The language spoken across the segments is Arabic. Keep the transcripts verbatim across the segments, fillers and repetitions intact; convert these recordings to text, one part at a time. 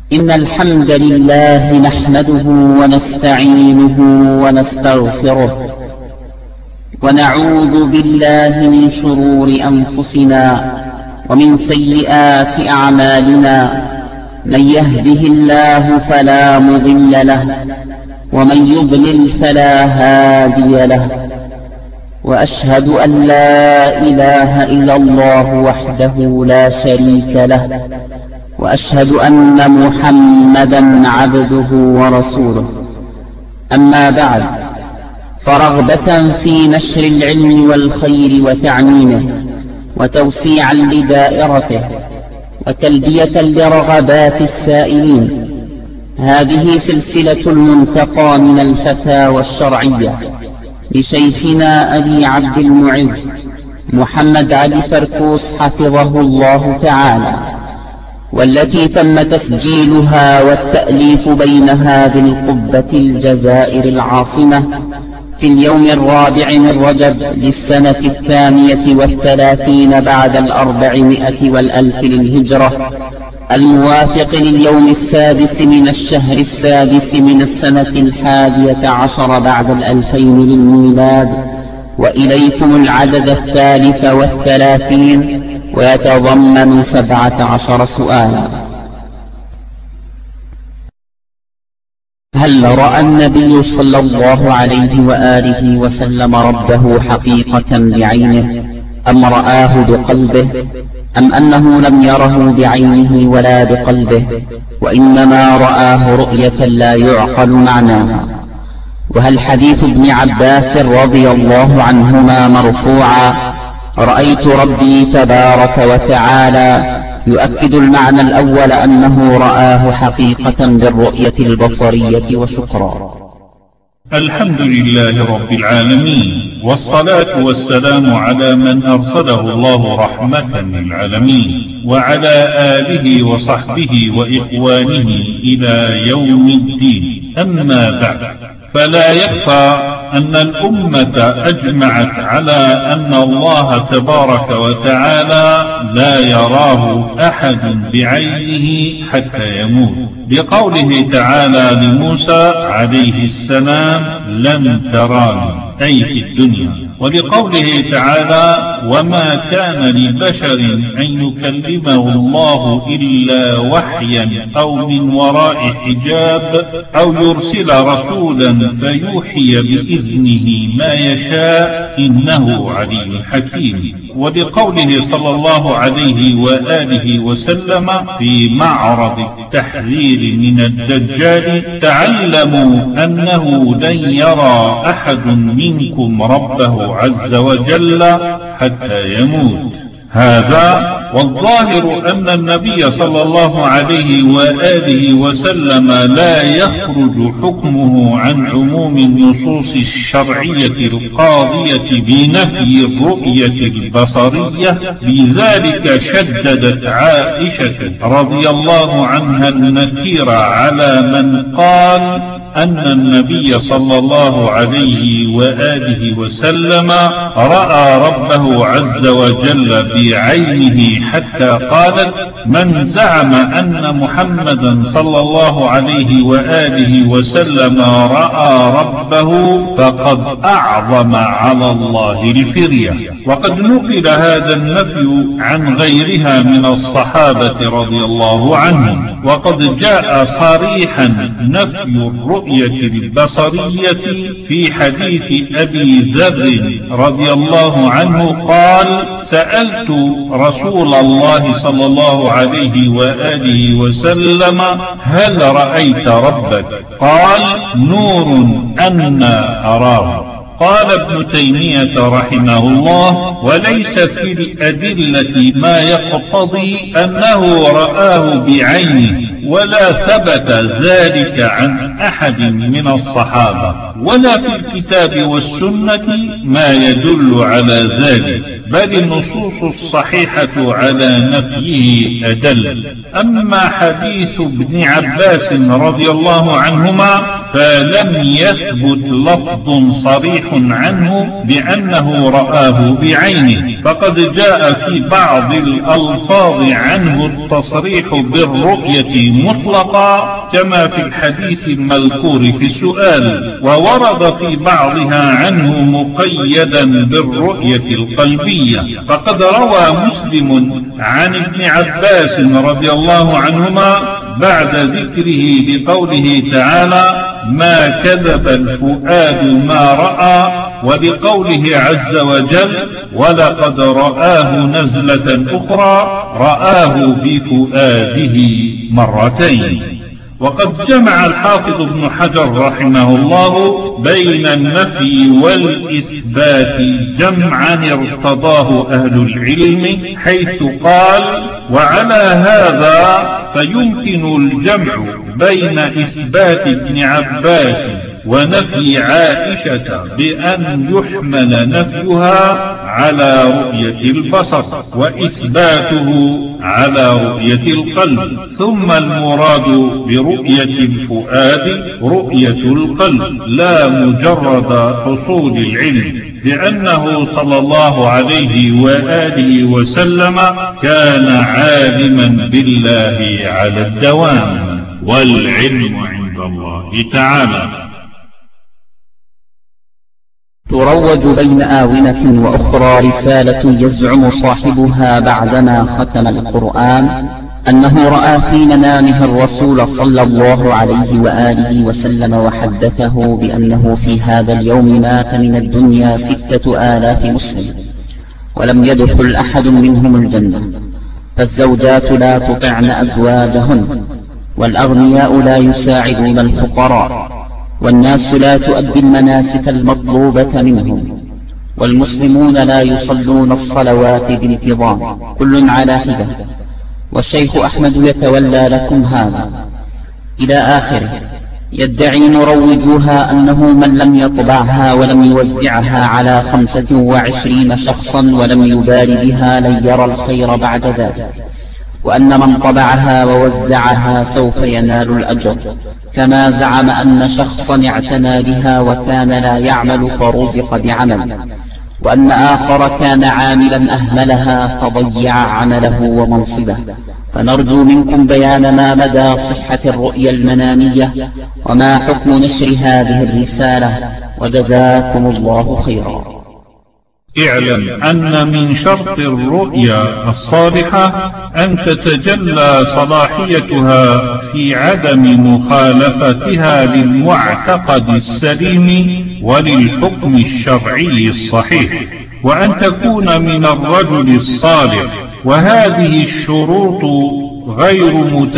إن الحمد لله نحمده ونستعينه ونستغفره ونعوذ بالله من شرور أنفسنا ومن سيئات أعمالنا. من يهده الله فلا مضل له ومن يضلل فلا هادي له، وأشهد أن لا إله إلا الله وحده لا شريك له، وأشهد أن محمدا عبده ورسوله. أما بعد، فرغبة في نشر العلم والخير وتعميمه وتوسيعا لدائرته وتلبية لرغبات السائلين، هذه سلسلة المنتقى من الفتاوى الشرعية لشيخنا أبي عبد المعز محمد علي فركوس حفظه الله تعالى، والتي تم تسجيلها والتأليف بينها بالقبة الجزائر العاصمة في اليوم الرابع من رجب للسنة الثانية والثلاثين بعد الأربعمائة والألف للهجرة، الموافق لليوم السادس من الشهر السادس من السنة الحادية عشر بعد الألفين للميلاد. وإليكم العدد الثالث والثلاثين، ويتضمن سبعة عشر سؤالا. هل رأى النبي صلى الله عليه وآله وسلم ربه حقيقة بعينه، أم رآه بقلبه، أم أنه لم يره بعينه ولا بقلبه، وإنما رآه رؤية لا يعقل معناها؟ وهل حديث ابن عباس رضي الله عنهما مرفوعا رأيت ربي تبارك وتعالى يؤكد المعنى الأول أنه رآه حقيقة بالرؤية البصرية؟ وشكرا. الحمد لله رب العالمين، والصلاة والسلام على من أرسله الله رحمة للعالمين، وعلى آله وصحبه وإخوانه إلى يوم الدين. أما بعد، فلا يخفى أن الأمة أجمعت على أن الله تبارك وتعالى لا يراه أحد بعينه حتى يموت، بقوله تعالى لموسى عليه السلام: لن تراني، أي في الدنيا. ولقوله تعالى: وما كان لبشر أن يكلمه الله إلا وحيا أو من وراء حجاب أو يرسل رسولا فيوحي بإذنه ما يشاء إنه علي حكيم. ولقوله صلى الله عليه وآله وسلم في معرض التحذير من الدجال: تعلموا أنه لن يرى أحد منكم ربه عز وجل حتى يموت. هذا والظاهر أن النبي صلى الله عليه وآله وسلم لا يخرج حكمه عن عموم النصوص الشرعية القاضية بنفي الرؤية البصرية. لذلك شددت عائشة رضي الله عنها النكير على من قال أن النبي صلى الله عليه وآله وسلم رأى ربه عز وجل بعينه، حتى قالت: من زعم أن محمدا صلى الله عليه وآله وسلم رأى ربه فقد أعظم على الله الفرية. وقد نقل هذا النفي عن غيرها من الصحابة رضي الله عنهم، وقد جاء صريحا نفي الرؤية البصرية في حديث أبي ذر رضي الله عنه قال: سألت رسول الله صلى الله عليه وآله وسلم: هل رأيت ربك؟ قال: نور أنا أراه. قال ابن تيمية رحمه الله: وليس في الأدلة ما يقتضي أنه رآه بعينه، ولا ثبت ذلك عن أحد من الصحابة، ولا في الكتاب والسنة ما يدل على ذلك، بل النصوص الصحيحة على نفيه أدل. أما حديث ابن عباس رضي الله عنهما فلم يثبت لفظ صريح عنه بأنه رآه بعينه، فقد جاء في بعض الألفاظ عنه التصريح بالرؤية مطلقا كما في الحديث المذكور في السؤال، وورد في بعضها عنه مقيدا بالرؤية القلبية. فقد روى مسلم عن ابن عباس رضي الله عنهما بعد ذكره بقوله تعالى: ما كذب الفؤاد ما رأى، وبقوله عز وجل: ولقد رآه نزلة أخرى رآه بفؤاده مرتين. وقد جمع الحافظ ابن حجر رحمه الله بين النفي والإثبات جمعا ارتضاه أهل العلم، حيث قال: وعلى هذا فيمكن الجمع بين إثبات ابن عباس ونفي عائشة بأن يحمل نفيها على رؤية البصر وإثباته على رؤية القلب، ثم المراد برؤية الفؤاد رؤية القلب لا مجرد حصول العلم، لأنه صلى الله عليه وآله وسلم كان عالما بالله على الدوام، والعلم عند الله تعالى. تروج بين آونة وأخرى رسالة يزعم صاحبها بعدما ختم القرآن أنه رأى في منامه الرسول صلى الله عليه وآله وسلم وحدثه بأنه في هذا اليوم مات من الدنيا ستة آلاف مسلم ولم يدخل أحد منهم الجنة، فالزوجات لا تطعن أزواجهن، والأغنياء لا يساعدون الفقراء، والناس لا تؤدي المناسك المطلوبة منهم، والمسلمون لا يصلون الصلوات بانتظام، كل على حدة، والشيخ أحمد يتولى لكم هذا إلى آخره. يدعي مروجوها أنه من لم يطبعها ولم يوزعها على خمسة وعشرين شخصا ولم يبال بها لن يرى الخير بعد ذلك، وأن من طبعها ووزعها سوف ينال الأجر، كما زعم أن شخصا اعتنى بها وكان لا يعمل فرزق بعمل، وأن آخر كان عاملا أهملها فضيع عمله ومنصبه. فنرجو منكم بيان ما مدى صحة الرؤيا المنامية وما حكم نشر هذه الرسالة، وجزاكم الله خيرا. اعلم أن من شرط الرؤيا الصالحة أن تتجلى صلاحيتها في عدم مخالفتها للمعتقد السليم وللحكم الشرعي الصحيح، وأن تكون من الرجل الصالح، وهذه الشروط غير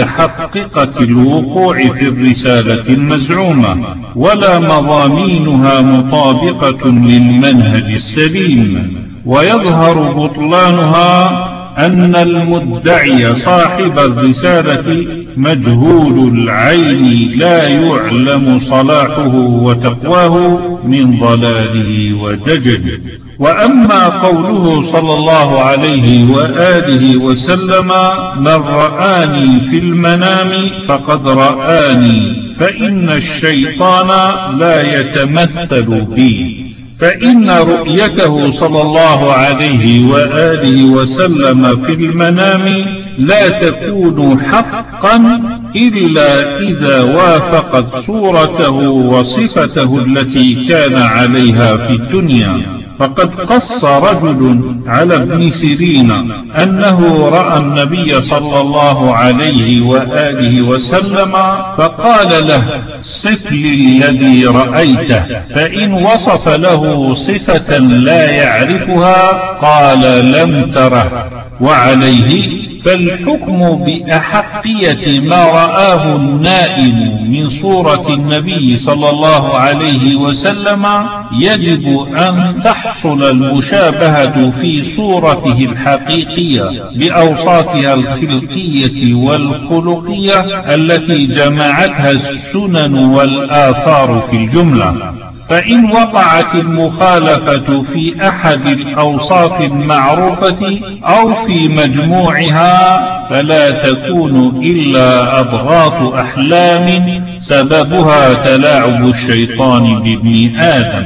متحققة الوقوع في الرسالة المزعومة، ولا مضامينها مطابقة للمنهج السليم. ويظهر بطلانها أن المدعي صاحب الرسالة مجهول العين لا يعلم صلاحه وتقواه من ضلاله ودجله. وأما قوله صلى الله عليه وآله وسلم: من رآني في المنام فقد رآني، فإن الشيطان لا يتمثل بي، فإن رؤيته صلى الله عليه وآله وسلم في المنام لا تكون حقا إلا إذا وافقت صورته وصفته التي كان عليها في الدنيا. فقد قص رجل على ابن سيرين أنه رأى النبي صلى الله عليه وآله وسلم فقال له: صف لي الذي رأيته، فإن وصف له صفة لا يعرفها قال: لم تره. وعليه فالحكم بأحقية ما رآه النائم من صورة النبي صلى الله عليه وسلم يجب أن تحصل المشابهة في صورته الحقيقية بأوصافها الخلقية والخلقية التي جمعتها السنن والآثار في الجملة. فإن وقعت المخالفة في أحد الأوصاف المعروفة أو في مجموعها فلا تكون إلا أضغاث أحلام سببها تلاعب الشيطان بابن آدم،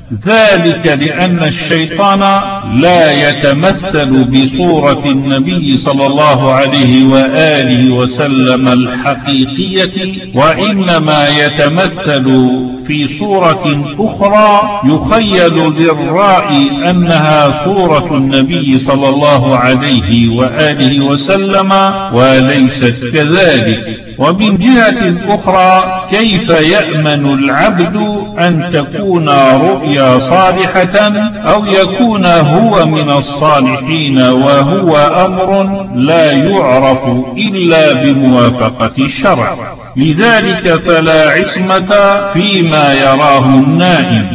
ذلك لأن الشيطان لا يتمثل بصورة النبي صلى الله عليه وآله وسلم الحقيقية، وإنما يتمثل في صورة أخرى يخيل للرائي أنها صورة النبي صلى الله عليه وآله وسلم وليست كذلك. ومن جهة أخرى كيف يأمن العبد أن تكون رؤيا صالحة أو يكون هو من الصالحين وهو أمر لا يعرف إلا بموافقة الشرع؟ لذلك فلا عصمة فيما يراه النائم،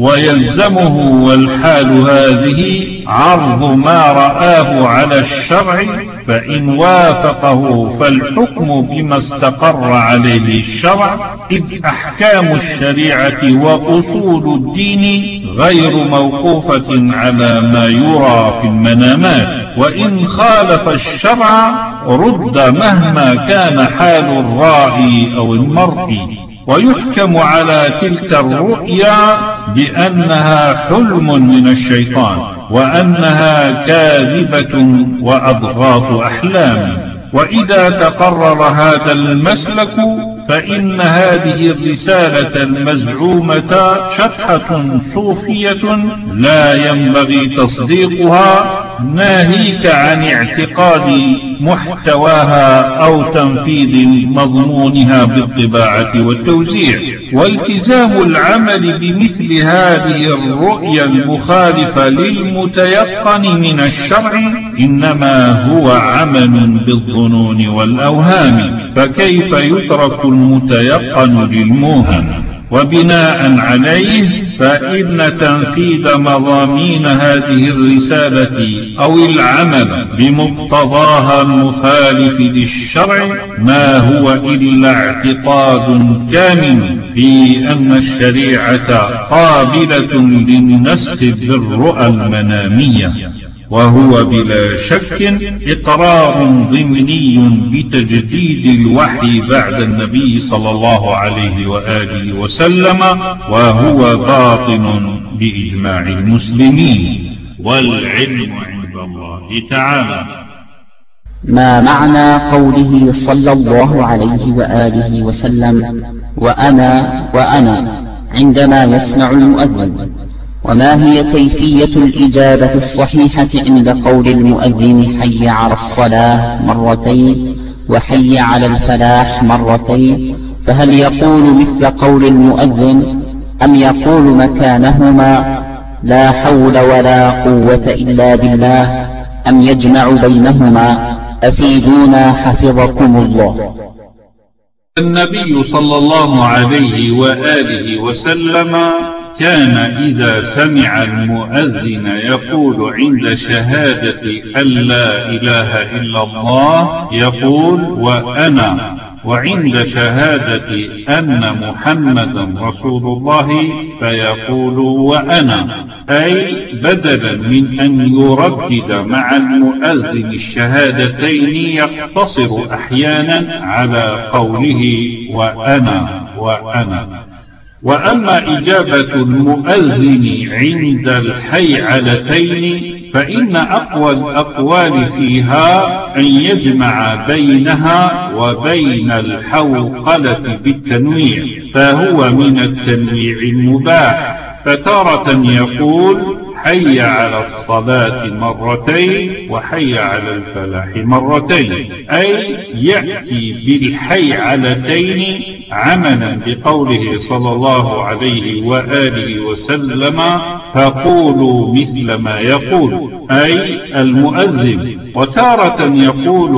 ويلزمه والحال هذه عرض ما رآه على الشرع، فإن وافقه فالحكم بما استقر عليه الشرع، إذ أحكام الشريعة وأصول الدين غير موقوفة على ما يرى في المنامات، وإن خالف الشرع رد مهما كان حال الراعي أو المرئي، ويحكم على تلك الرؤيا بأنها حلم من الشيطان، وأنها كاذبة وأضغاث أحلام. وإذا تقرر هذا المسلك فإن هذه الرسالة المزعومة شطحة صوفية لا ينبغي تصديقها، ناهيك عن اعتقاد محتواها أو تنفيذ مضمونها بالطباعة والتوزيع. والتزام العمل بمثل هذه الرؤيا المخالفة للمتيقن من الشرع إنما هو عمل بالظنون والأوهام، فكيف يترك المتيقن للموهم؟ وبناء عليه فإن تنفيذ مضامين هذه الرسالة أو العمل بمقتضاها المخالف للشرع ما هو إلا اعتقاد كامل في أن الشريعة قابلة للنسخ بالرؤى المنامية، وهو بلا شك إقرار ضمني بتجديد الوحي بعد النبي صلى الله عليه وآله وسلم، وهو باطن بإجماع المسلمين، والعلم عند الله تعالى. ما معنى قوله صلى الله عليه وآله وسلم وأنا وأنا عندما يسمع المؤذن؟ وما هي كيفية الإجابة الصحيحة عند قول المؤذن حي على الصلاة مرتين وحي على الفلاح مرتين؟ فهل يقول مثل قول المؤذن أم يقول مكانهما لا حول ولا قوة إلا بالله أم يجمع بينهما؟ أفيدونا حفظكم الله. النبي صلى الله عليه وآله وسلم كان إذا سمع المؤذن يقول عند شهادة أن لا إله إلا الله يقول وأنا، وعند شهادة أن محمدا رسول الله فيقول وأنا، أي بدلا من أن يردد مع المؤذن الشهادتين يقتصر أحيانا على قوله وأنا وأنا. وأما إجابة المؤذن عند الحيعلتين فإن أقوى الأقوال فيها أن يجمع بينها وبين الحوقلة بالتنويع، فهو من التنويع المباح، فتارة يقول حي على الصلاة مرتين وحي على الفلاح مرتين، أي يأتي بالحيعلتين عملا بقوله صلى الله عليه وآله وسلم فقولوا مثل ما يقول أي المؤذن، وتارة يقول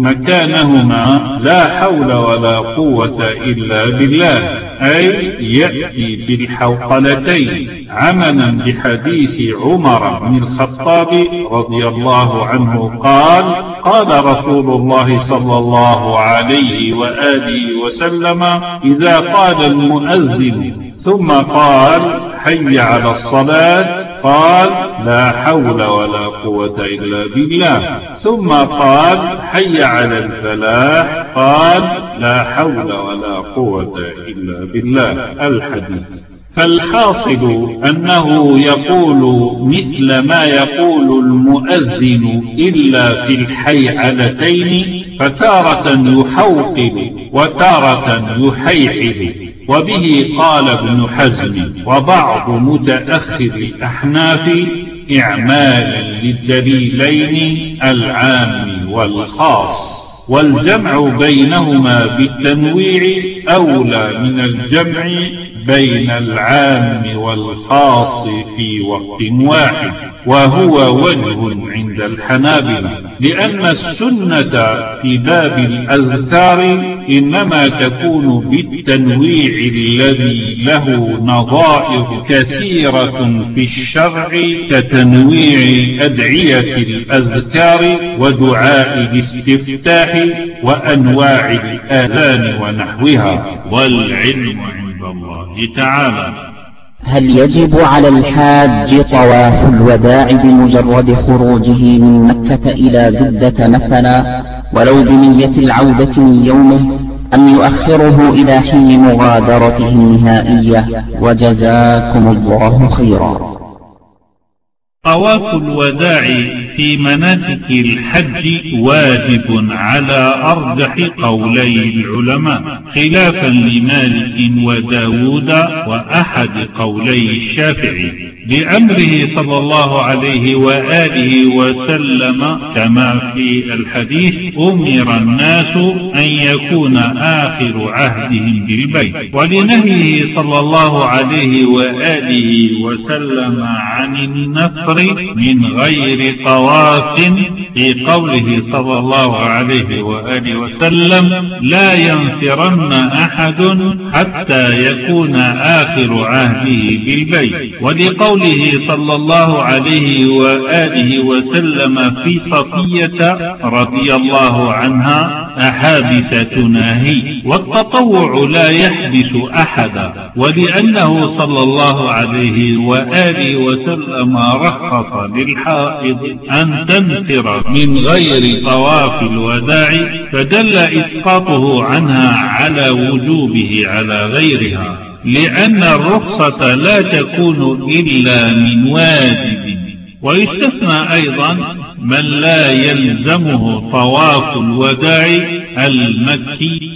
مكانهما لا حول ولا قوة إلا بالله، أي يأتي بالحوقلتين عملا بحديث عمر بن الخطاب رضي الله عنه قال قال رسول الله صلى الله عليه وآله وسلم إذا قال المؤذن ثم قال حي على الصلاة قال لا حول ولا قوة إلا بالله، ثم قال حي على الفلاح قال لا حول ولا قوة إلا بالله. الحديث. فالحاصل أنه يقول مثل ما يقول المؤذن إلا في الحيعلتين، فتارة يحوقل وتارة يحيحل. وبه قال ابن حزم وبعض متأخر الأحناف إعمالا للدليلين العام والخاص، والجمع بينهما بالتنويع أولى من الجمع بين العام والخاص في وقت واحد، وهو وجه عند الحنابلة، لأن السنة في باب الأذكار إنما تكون بالتنويع الذي له نظائر كثيرة في الشرع، كتنويع أدعية الأذكار ودعاء الاستفتاح وأنواع الآذان ونحوها، والعلم عند الله تعالى. هل يجب على الحاج طواف الوداع بمجرد خروجه من مكة إلى جدة مثلا ولو بنية العودة من يومه، أم يؤخره إلى حين مغادرته النهائية؟ وجزاكم الله خيرا. طواف الوداع في مناسك الحج واجب على أرجح قولي العلماء، خلافا لمالك وداود وأحد قولي الشافعي، لأمره صلى الله عليه وآله وسلم كما في الحديث: أمر الناس أن يكون آخر عهدهم بالبيت، ولنهيه صلى الله عليه وآله وسلم عن النفر من غير طواف، في قوله صلى الله عليه وآله وسلم: لا ينفرن أحد حتى يكون آخر عهده بالبيت، ولقوله صلى الله عليه وآله وسلم في صفية رضي الله عنها: أحابس تناهي. والتطوع لا يحبس أحدا، ولأنه صلى الله عليه وآله وسلم رخص للحائض أن تنفر من غير طواف الوداع، فدل إسقاطه عنها على وجوبه على غيرها، لأن الرخصة لا تكون إلا من واجب. ويستثنى أيضا من لا يلزمه طواف الوداع المكي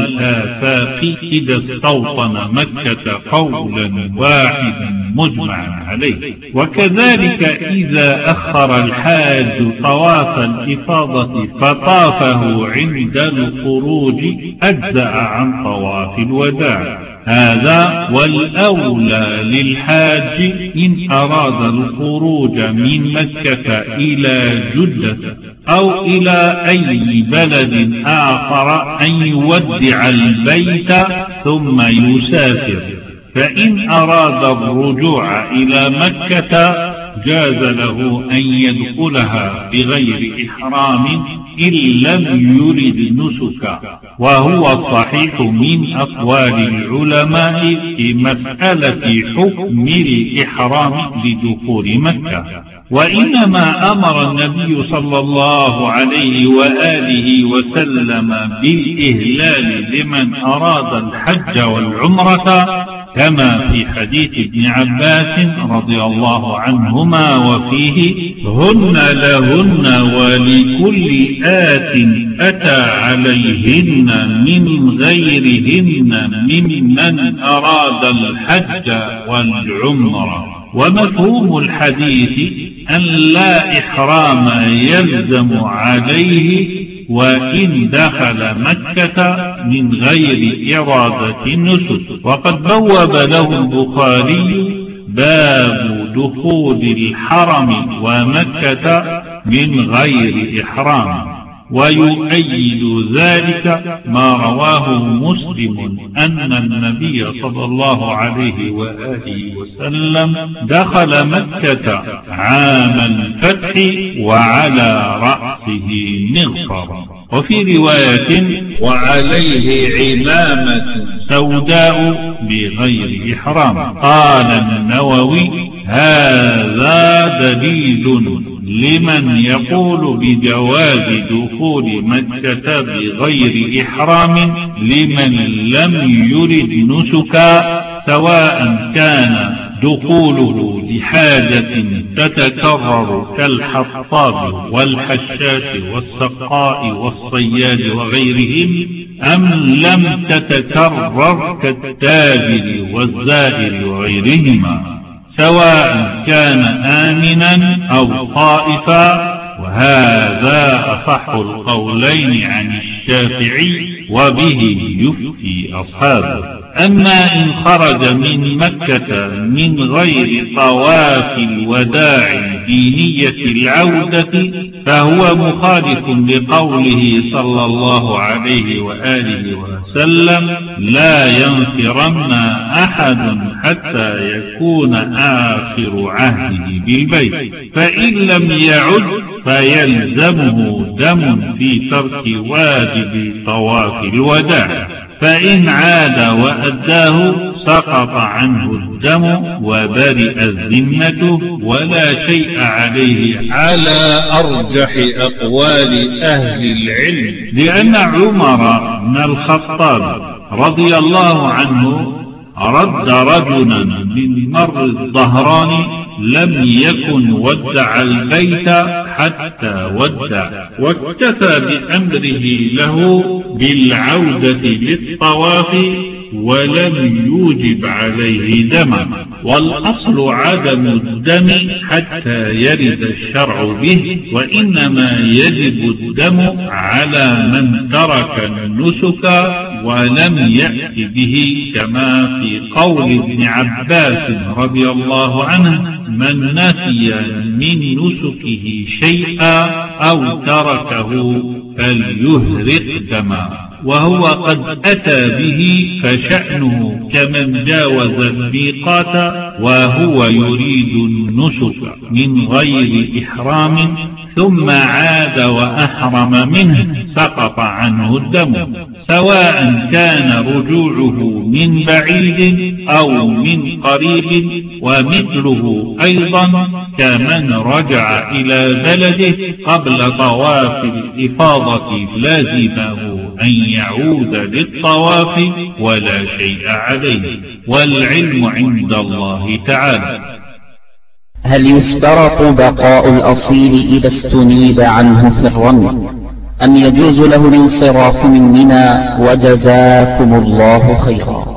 والآفاق إذا استوطن مكة قولا واحدا مجمعا عليه. وكذلك إذا أخر الحاج طواف الإفاضة فطافه عند الخروج أجزأ عن طواف الوداع. هذا والأولى للحاج إن أراد الخروج من مكة إلى جدة أو إلى أي بلد آخر أن يودع البيت ثم يسافر، فإن أراد الرجوع إلى مكة جاز له أن يدخلها بغير إحرام إن لم يرد نسكا، وهو الصحيح من أقوال العلماء في مسألة حكم الإحرام لدخول مكة. وإنما أمر النبي صلى الله عليه وآله وسلم بالإهلال لمن أراد الحج والعمرة، كما في حديث ابن عباس رضي الله عنهما وفيه: هن لهن ولكل آت أتى عليهن من غيرهن ممن أراد الحج والعمرة. ومفهوم الحديث أن لا إحرام يلزم عليه وإن دخل مكة من غير إرادة النسك. وقد بوب له البخاري باب دخول الحرم ومكة من غير إحرام، ويؤيد ذلك ما رواه مسلم أن النبي صلى الله عليه وآله وسلم دخل مكة عام الفتح وعلى رأسه مغفر. وفي رواية: وعليه عمامة سوداء بغير إحرام. قال النووي: هذا دليل لمن يقول بجواز دخول مكة بغير إحرام لمن لم يرد نسكا، سواء كان دخوله لحاجة تتكرر كالحطاب والحشاش والسقاء والصياد وغيرهم، أم لم تتكرر كالتاجر والزائر وغيرهما، سواء كان آمنا أو خائفا. وهذا أصح القولين عن الشافعي وبه يفتي أصحابه. أما إن خرج من مكة من غير طواف الوداع في نية العودة فهو مخالف لقوله صلى الله عليه وآله وسلم: لا ينفرن أحد حتى يكون آخر عهده بالبيت، فإن لم يعد فيلزمه دم في ترك واجب طواف الوداع، فإن عاد وأداه سقط عنه الدم وبرئت ذمته ولا شيء عليه على أرجح أقوال أهل العلم، لأن عمر بن الخطاب رضي الله عنه رد رجلا من مر الظهران لم يكن ودع البيت حتى ودع، واكتفى بأمره له بالعودة للطواف ولم يوجب عليه دما، والأصل عدم الدم حتى يرد الشرع به، وإنما يجب الدم على من ترك النسك ولم يأت به، كما في قول ابن عباس رضي الله عنه: من نسي من نسكه شيئا أو تركه فليهرق دما، وهو قد أتى به فشأنه كمن جاوز الميقات وهو يريد النسك من غير إحرام ثم عاد وأحرم منه سقط عنه الدم، سواء كان رجوعه من بعيد أو من قريب. ومثله أيضا كمن رجع إلى بلده قبل طواف الإفاضة لازمه أن يعود للطواف ولا شيء عليه، والعلم عند الله تعالى. هل يشترط بقاء الأصيل إذا استنيب عنه في الرمي، أم يجوز له الانصراف من منى؟ وجزاكم الله خيرا.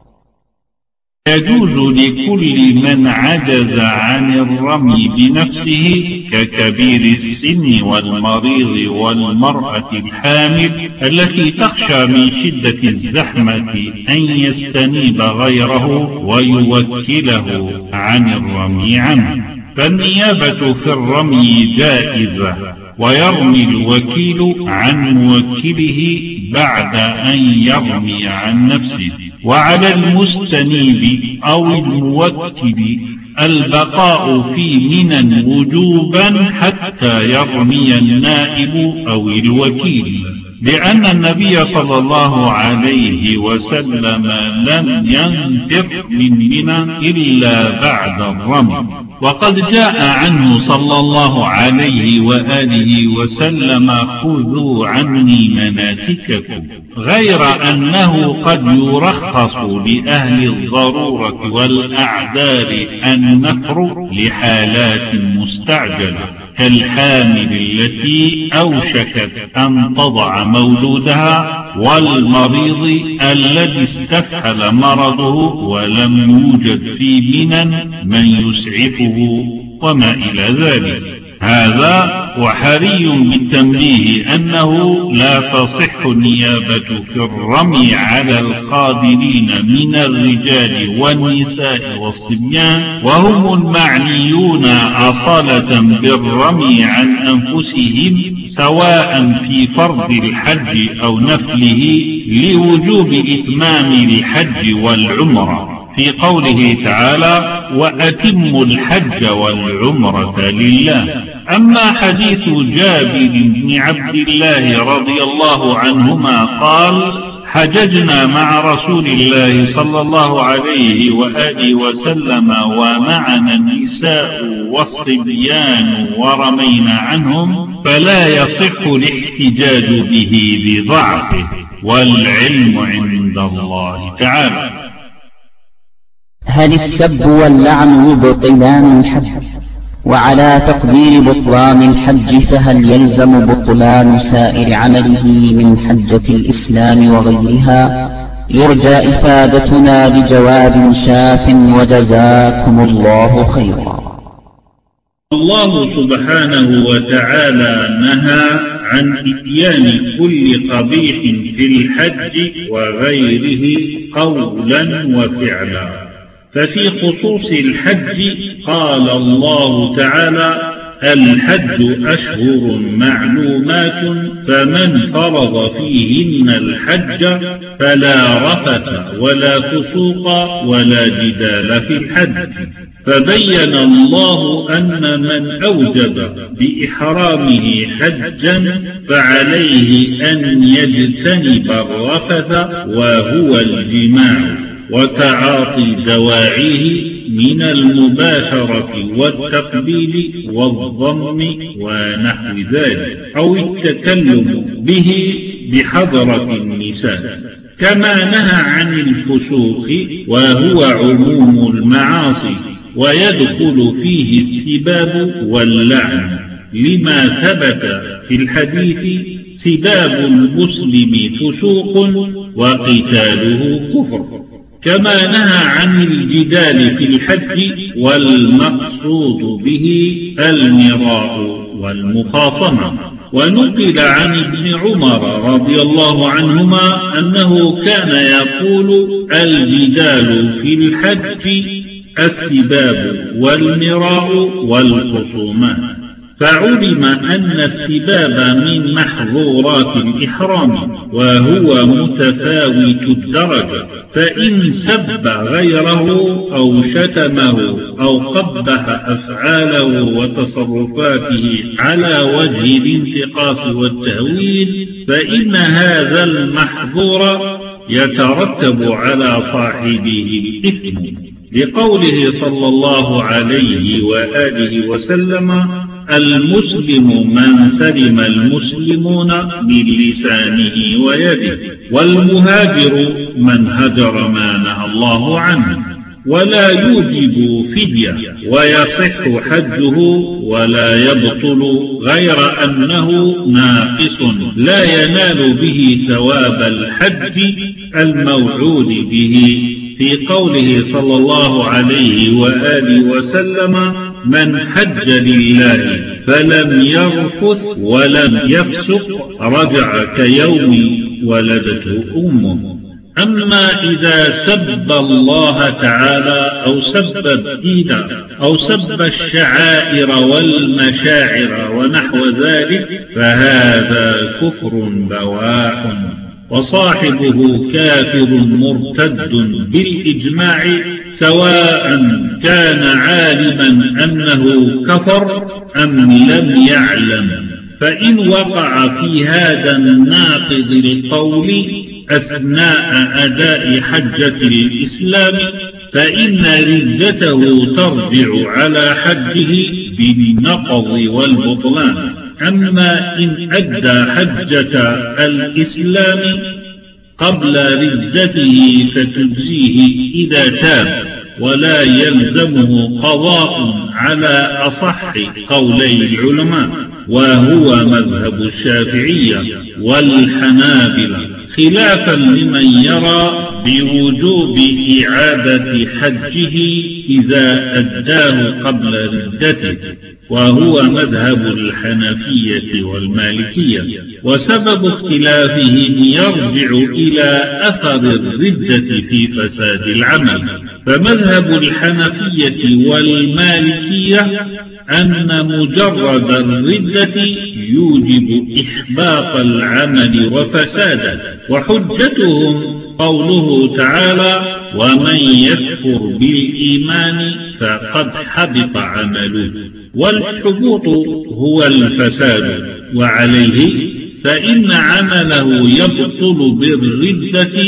يجوز لكل من عجز عن الرمي بنفسه ككبير السن والمريض والمرأة الحامل التي تخشى من شدة الزحمة أن يستنيب غيره ويوكله عن الرمي عنه، فالنيابة في الرمي جائزة، ويرمي الوكيل عن موكله بعد أن يرمي عن نفسه. وعلى المستنيب أو الموكل البقاء في منى وجوبا حتى يرمي النائب أو الوكيل، لأن النبي صلى الله عليه وسلم لم ينفر من منى إلا بعد الرمي، وقد جاء عنه صلى الله عليه وآله وسلم: خذوا عني مناسككم، غير أنه قد يرخص لأهل الضرورة والأعذار النفر لحالات مستعجلة، كالحامل التي أوشكت أن تضع مولودها، والمريض الذي استفحل مرضه ولم يوجد في منى من يسعفه وما إلى ذلك. هذا وحري بالتنبيه أنه لا تصح النيابة في الرمي على القادرين من الرجال والنساء والصبيان، وهم المعنيون أصالة بالرمي عن أنفسهم، سواء في فرض الحج أو نفله، لوجوب إتمام الحج والعمرة في قوله تعالى: وأتموا الحج والعمرة لله. أما حديث جابر بن عبد الله رضي الله عنهما قال: حججنا مع رسول الله صلى الله عليه وآله وسلم ومعنا النساء والصبيان ورمينا عنهم، فلا يصح الاحتجاج به بضعفه، والعلم عند الله تعالى. هل السب واللعن يبطلان الحج؟ وعلى تقدير بطلان الحج فهل يلزم بطلان سائر عمله من حجة الإسلام وغيرها؟ يرجى إفادتنا بجواب شاف، وجزاكم الله خيرا. الله سبحانه وتعالى نهى عن إتيان كل قبيح في الحج وغيره قولا وفعلا. ففي خصوص الحج قال الله تعالى: الحج أشهر معلومات، فمن فرض فيهن الحج فلا رفث ولا فسوق ولا جدال في الحج. فبين الله أن من أوجب بإحرامه حجا فعليه أن يجتنب الرفث وهو الجماع وتعاطي دواعيه من المباشرة والتقبيل والضم ونحو ذلك، أو التكلم به بحضرة النساء. كما نهى عن الفسوق وهو عموم المعاصي، ويدخل فيه السباب واللعن، لما ثبت في الحديث: سباب المسلم فسوق وقتاله كفر. كما نهى عن الجدال في الحج، والمقصود به المراء والمخاصمة. ونقل عن ابن عمر رضي الله عنهما أنه كان يقول: الجدال في الحج السباب والمراء والخصومات. فعلم أن السباب من محظورات الإحرام، وهو متفاوت الدرجة، فإن سب غيره أو شتمه أو قبح أفعاله وتصرفاته على وجه الانتقاص والتهويل، فإن هذا المحظور يترتب على صاحبه إثم، لقوله صلى الله عليه وآله وسلم: المسلم من سلم المسلمون من لسانه ويده، والمهاجر من هجر ما نهى الله عنه، ولا يوجب فدية، ويصح حجه ولا يبطل، غير أنه ناقص لا ينال به ثواب الحج الموعود به، في قوله صلى الله عليه وآله وسلم: من حج لله فلم يرفث ولم يفسق رجع كيوم ولدته أمه. أما إذا سب الله تعالى أو سب الدين أو سب الشعائر والمشاعر ونحو ذلك، فهذا كفر بواح، وصاحبه كافر مرتد بالإجماع، سواء كان عالما أنه كفر أم لم يعلم. فإن وقع في هذا الناقض القول أثناء أداء حجة الإسلام، فإن ردته ترجع على حجه بالنقض والبطلان. أما إن أدى حجة الإسلام قبل ردته فتجزيه إذا تاب، ولا يلزمه قضاء على أصح قولي العلماء، وهو مذهب الشافعية والحنابلة، خلافا لمن يرى بوجوب إعادة حجه إذا أداه قبل ردته، وهو مذهب الحنفية والمالكية. وسبب اختلافهم يرجع إلى أثر الردة في فساد العمل. فمذهب الحنفية والمالكية أن مجرد الردة يوجب إحباط العمل وفساده، وحجتهم قوله تعالى: ومن يكفر بالإيمان فقد حبط عمله. والحبوط هو الفساد، وعليه فإن عمله يبطل بالردة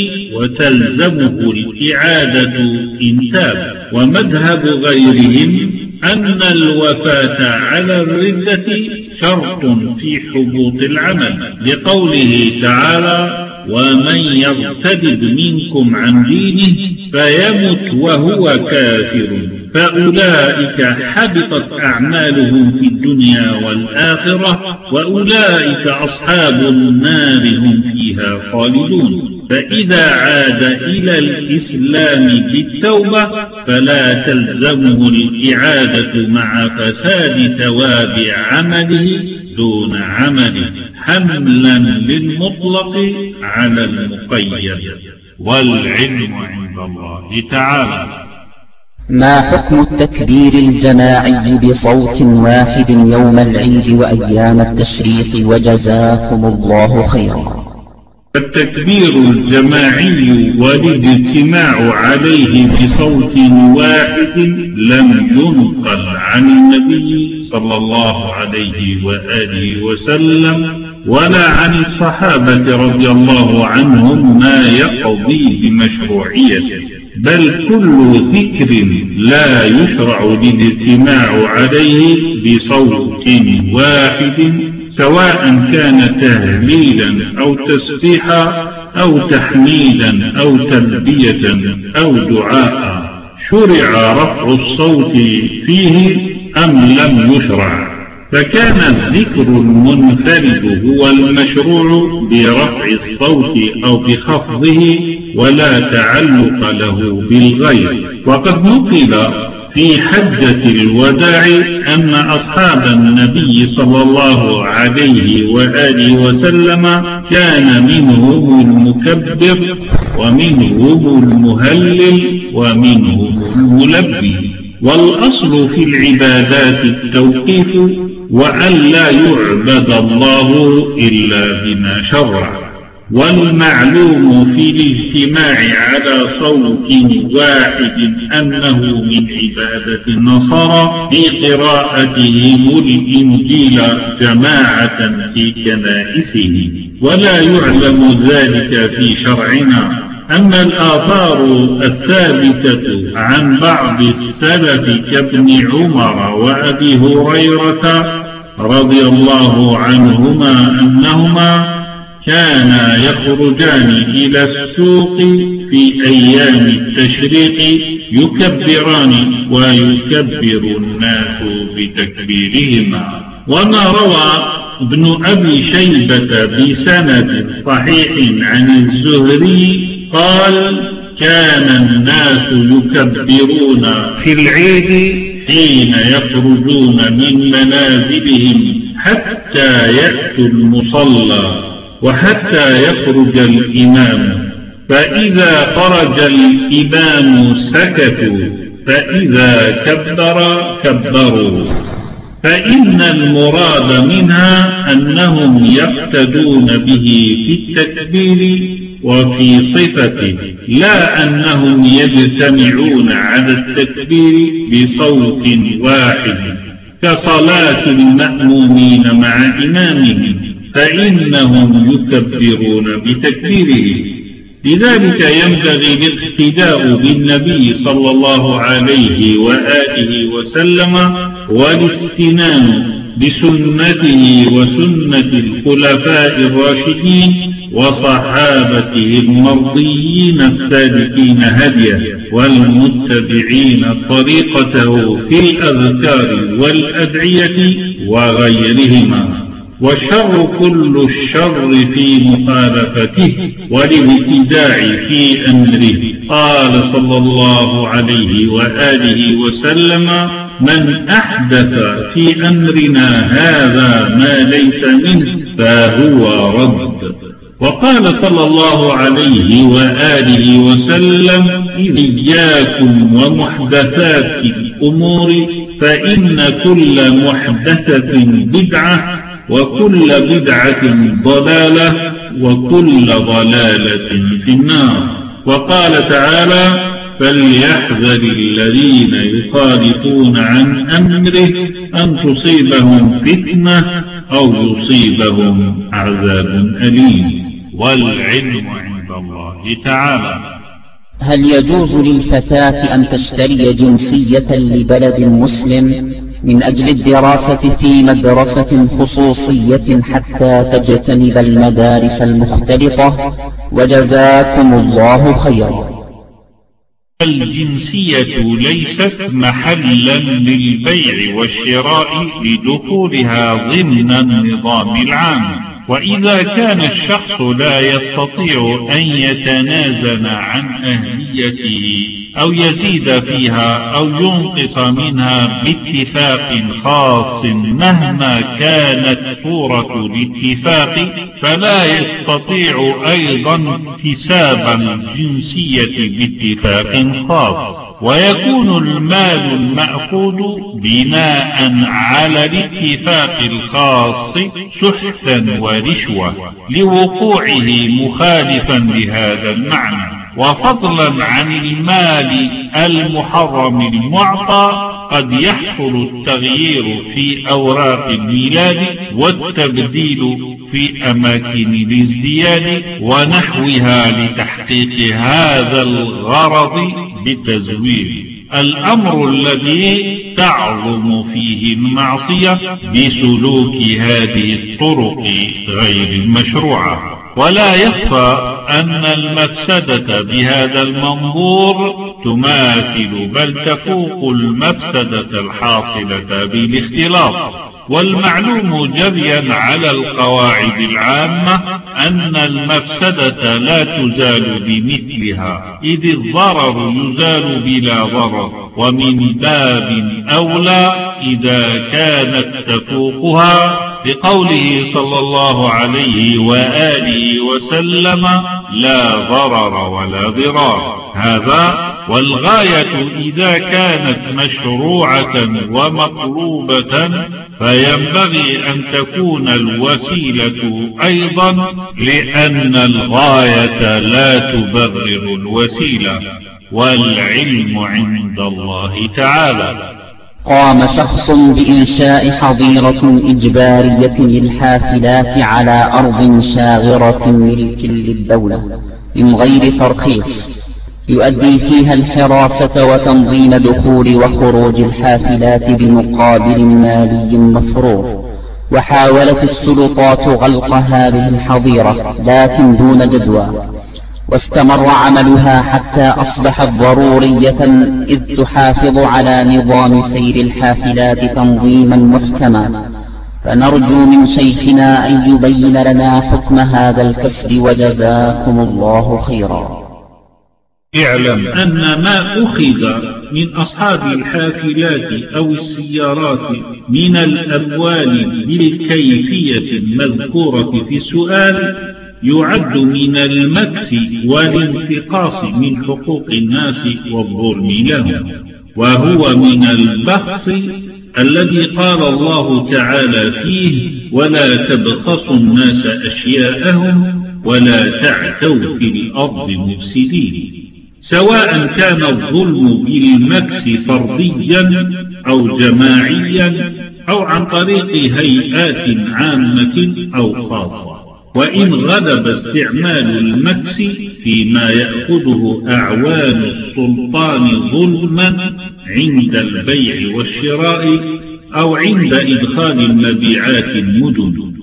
وتلزمه الإعادة إن تاب. ومذهب غيرهم أن الوفاة على الردة شرط في حبوط العمل، لقوله تعالى: ومن يرتد منكم عن دينه فيمت وهو كافر فأولئك حبطت أعمالهم في الدنيا والآخرة وأولئك أصحاب النار هم فيها خالدون. فإذا عاد إلى الإسلام بالتوبة فلا تلزمه الإعادة مع فساد ثواب عمله دون عمله، حملا للمطلق على المقيد، والعلم عند الله تعالى. ما حكم التكبير الجماعي بصوت واحد يوم العيد وأيام التشريق؟ وجزاكم الله خيرا. التكبير الجماعي والاجتماع عليه بصوت واحد لم ينقل عن النبي صلى الله عليه وآله وسلم ولا عن الصحابة رضي الله عنهم ما يقضي بمشروعيته، بل كل ذكر لا يشرع الاجتماع عليه بصوت واحد سواء كان تهليلا أو تسبيحا أو تحميدا أو تلبية أو دعاء شرع رفع الصوت فيه أم لم يشرع. فكان الذكر المنفرد هو المشروع برفع الصوت أو بخفضه ولا تعلق له بالغير. وقد نقل في حجة الوداع أن أصحاب النبي صلى الله عليه وآله وسلم كان منهم المكبر ومنهم المهلل ومنهم الملبي. والأصل في العبادات التوقيف وأن لا يعبد الله إلا بما شرع. والمعلوم في الاجتماع على صوت واحد أنه من عبادة النصارى في قراءتهم الإنجيل جماعة في كنائسهم، ولا يعلم ذلك في شرعنا. أما الآثار الثابتة عن بعض السلف كابن عمر وأبي هريرة رضي الله عنهما أنهما كانا يخرجان إلى السوق في أيام التشريق يكبران ويكبر الناس بتكبيرهما. وما روى ابن أبي شيبة بسند صحيح عن الزهري قال: كان الناس يكبرون في العيد حين يخرجون من منازلهم حتى يأتوا المصلى وحتى يخرج الإمام، فإذا خرج الإمام سكتوا، فإذا كبر كبروا. فإن المراد منها أنهم يقتدون به في التكبير وفي صفته، لا أنهم يجتمعون على التكبير بصوت واحد كصلاة المأمومين مع إمامهم، فإنهم يكبرون بتكبيره. لذلك ينبغي الاقتداء بالنبي صلى الله عليه وآله وسلم والاستنان بسنته وسنة الخلفاء الراشدين وصحابته المرضيين السالكين هديه والمتبعين طريقته في الأذكار والأدعية وغيرهما. والشر كل الشر في مخالفته والابتداع في أمره. قال صلى الله عليه وآله وسلم: من أحدث في أمرنا هذا ما ليس منه فهو رد. وقال صلى الله عليه وآله وسلم: إياكم ومحدثات الأمور فإن كل محدثة بدعة وكل بدعة ضلالة وكل ضلالة في النار. وقال تعالى: فليحذر الذين يخالفون عن أمره أن تصيبهم فتنة أو يصيبهم عذاب أليم. والعلم عند الله تعالى. هل يجوز للفتاة أن تشتري جنسية لبلد مسلم من أجل الدراسة في مدرسة خصوصية حتى تجتنب المدارس المختلطة؟ وجزاكم الله خيرا. الجنسية ليست محلا للبيع والشراء لدخولها ضمن النظام العام، وإذا كان الشخص لا يستطيع أن يتنازل عن أهليته أو يزيد فيها أو ينقص منها باتفاق خاص مهما كانت صورة الاتفاق، فلا يستطيع أيضا اكتساب الجنسية باتفاق خاص، ويكون المال المأخوذ بناء على الاتفاق الخاص سحتا ورشوة لوقوعه مخالفا لهذا المعنى. وفضلا عن المال المحرم المعطى، قد يحصل التغيير في أوراق الميلاد والتبديل في أماكن الازدياد ونحوها لتحقيق هذا الغرض بالتزوير، الأمر الذي تعظم فيه المعصية بسلوك هذه الطرق غير المشروعة. ولا يخفى أن المفسدة بهذا المنظور تماثل بل تفوق المفسدة الحاصلة بالاختلاط. والمعلوم جريا على القواعد العامة أن المفسدة لا تزال بمثلها، إذ الضرر يزال بلا ضرر، ومن باب أولى إذا كانت تفوقها، بقوله صلى الله عليه وآله وسلم: لا ضرر ولا ضرار. هذا والغاية إذا كانت مشروعة ومطلوبة فينبغي أن تكون الوسيلة أيضا، لأن الغاية لا تبرر الوسيلة، والعلم عند الله تعالى. قام شخص بإنشاء حظيرة إجبارية للحافلات على أرض شاغرة ملك للدولة من غير ترخيص، يؤدي فيها الحراسة وتنظيم دخول وخروج الحافلات بمقابل مالي مفروض. وحاولت السلطات غلق هذه الحظيرة لكن دون جدوى، واستمر عملها حتى أصبحت ضرورية، إذ تحافظ على نظام سير الحافلات تنظيما محكما. فنرجو من شيخنا أن يبين لنا حكم هذا الكسب، وجزاكم الله خيرا. اعلم أن ما أخذ من أصحاب الحافلات أو السيارات من الأموال بالكيفية المذكورة في السؤال يعد من المكس والانتقاص من حقوق الناس والظلم لهم، وهو من البخس الذي قال الله تعالى فيه: ولا تبخسوا الناس أشياءهم ولا تعثوا في الأرض مفسدين. سواء كان الظلم بالمكس فرديا أو جماعيا أو عن طريق هيئات عامة أو خاصة. وإن غلب استعمال المكس فيما يأخذه أعوان السلطان ظلما عند البيع والشراء أو عند إدخال المبيعات المدن،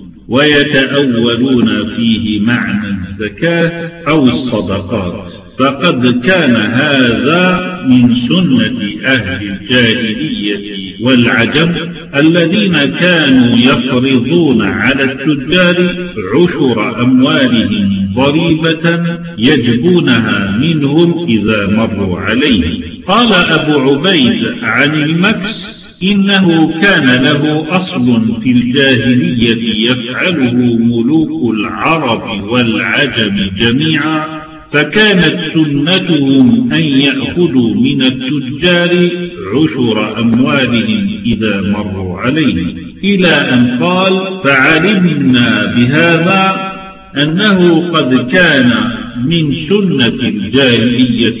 ويتأولون فيه معنى الزكاة أو الصدقات، فقد كان هذا من سنة أهل الجاهلية والعجم الذين كانوا يفرضون على التجار عشر أموالهم ضريبة يجبونها منهم إذا مروا عليه. قال أبو عبيد عن المكس: إنه كان له أصل في الجاهلية يفعله ملوك العرب والعجم جميعا، فكانت سنتهم أن يأخذوا من التجار عشر أموالهم إذا مروا عليه، إلى أن قال: فعلمنا بهذا أنه قد كان من سنة الجاهلية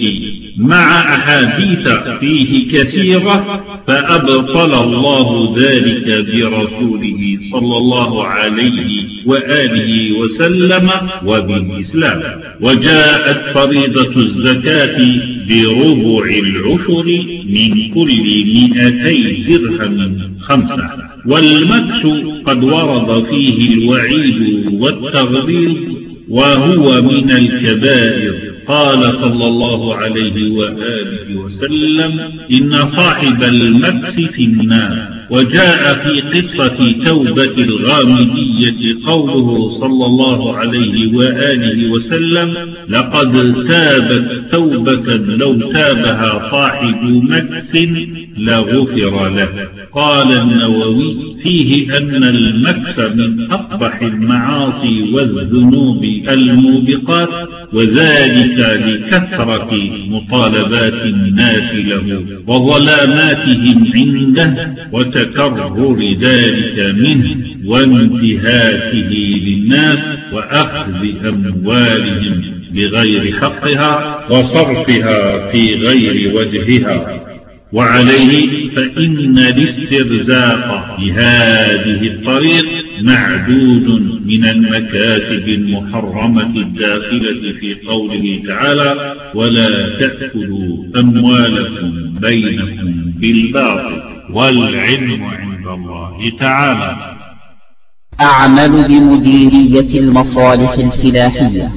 مع أحاديث فيه كثيرة، فأبطل الله ذلك برسوله صلى الله عليه وآله وسلم وبالإسلام. وجاءت فريضة الزكاة بربع العشر من كل مئتي درهم خمسة. والمكس قد ورد فيه الوعيد والتغليظ، وهو من الكبائر. قال صلى الله عليه وآله وسلم: إن صاحب المكس في النار. وجاء في قصة توبة الغامدية قوله صلى الله عليه وآله وسلم: لقد تابت توبة لو تابها صاحب مكس لغفر له. قال النووي: فيه أن المكس من أقبح المعاصي والذنوب الموبقات، وذلك لكثرة مطالبات الناس له وظلاماتهم عنده وتكرر ذلك منه وانتهاكه للناس وأخذ أموالهم بغير حقها وصرفها في غير وجهها. وعليه فإن الاسترزاق بهذه الطريق معدود من المكاسب المحرمة الداخلة في قوله تعالى: ولا تأكلوا أموالكم بينكم بالباطل والعلم عند الله تعالى. أعمل بمديرية المصالح الفلاحية،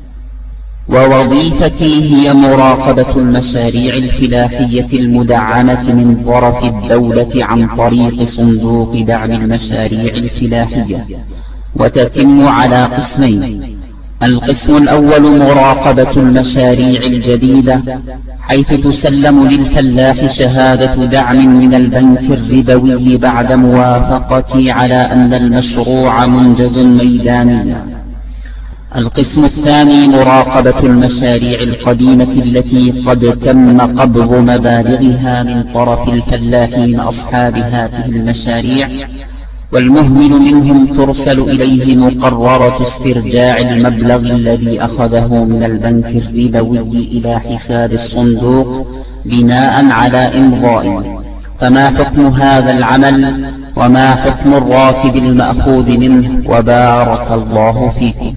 ووظيفتي هي مراقبة المشاريع الفلاحية المدعمة من طرف الدولة عن طريق صندوق دعم المشاريع الفلاحية، وتتم على قسمين. القسم الأول مراقبة المشاريع الجديدة، حيث تسلم للفلاح شهادة دعم من البنك الربوي بعد موافقتي على أن المشروع منجز ميدانيا. القسم الثاني مراقبة المشاريع القديمة التي قد تم قبض مبالغها من طرف الفلاحين أصحاب هذه المشاريع، والمهمل منهم ترسل إليه مقررة استرجاع المبلغ الذي أخذه من البنك الربوي إلى حساب الصندوق بناء على إمضائه. فما حكم هذا العمل، وما حكم الراتب المأخوذ منه؟ وبارك الله فيكم.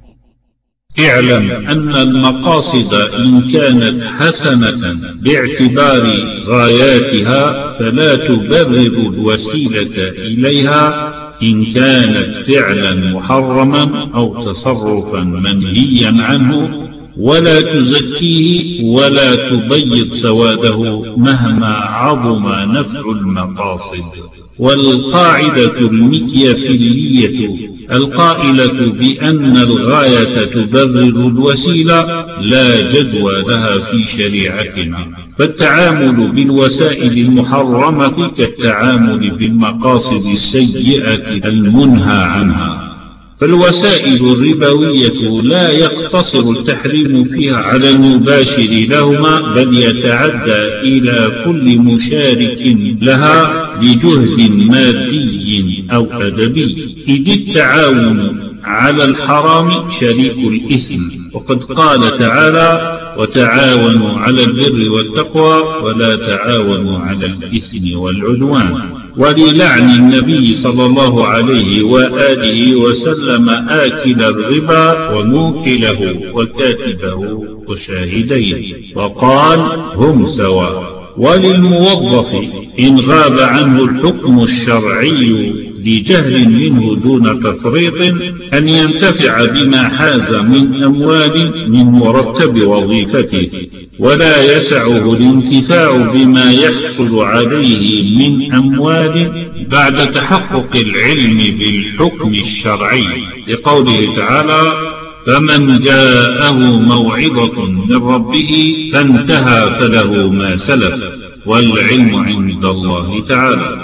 اعلم أن المقاصد إن كانت حسنة باعتبار غاياتها فلا تبرر الوسيلة إليها إن كانت فعلا محرما أو تصرفا منهيا عنه، ولا تزكيه ولا تبيض سواده مهما عظم نفع المقاصد. والقاعدة المكيافيلية القائلة بأن الغاية تبرر الوسيلة لا جدوى لها في شريعتنا، فالتعامل بالوسائل المحرمة كالتعامل بالمقاصد السيئة المنهى عنها. فالوسائل الربوية لا يقتصر التحريم فيها على المباشر لهما، بل يتعدى إلى كل مشارك لها بجهد مادي أو أدبي، إذ التعاون على الحرام شريك الإثم. وقد قال تعالى: وتعاونوا على البر والتقوى ولا تعاونوا على الإثم والعدوان. وللعن النبي صلى الله عليه وآله وسلم آكل الربا وموكله وكاتبه وشاهديه، وقال: هم سواء. وللموظف إن غاب عنه الحكم الشرعي لجهل منه دون تفريط أن ينتفع بما حاز من أموال من مرتب وظيفته، ولا يسعه الانتفاع بما يحصل عليه من أموال بعد تحقق العلم بالحكم الشرعي، لقوله تعالى: فمن جاءه موعظة من ربه فانتهى فله ما سلف والعلم عند الله تعالى.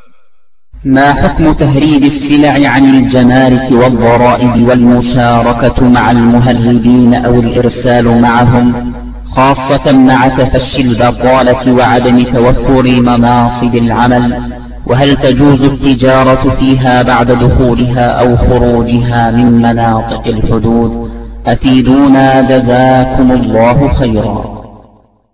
ما حكم تهريب السلع عن الجمارك والضرائب والمشاركة مع المهربين أو الإرسال معهم، خاصة مع تفشي البطالة وعدم توفر مناصب العمل؟ وهل تجوز التجارة فيها بعد دخولها أو خروجها من مناطق الحدود؟ أفيدونا جزاكم الله خيرا.